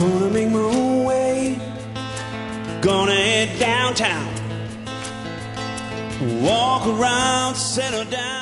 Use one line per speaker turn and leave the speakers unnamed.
Gonna make my own way, gonna head downtown, walk around, settle down.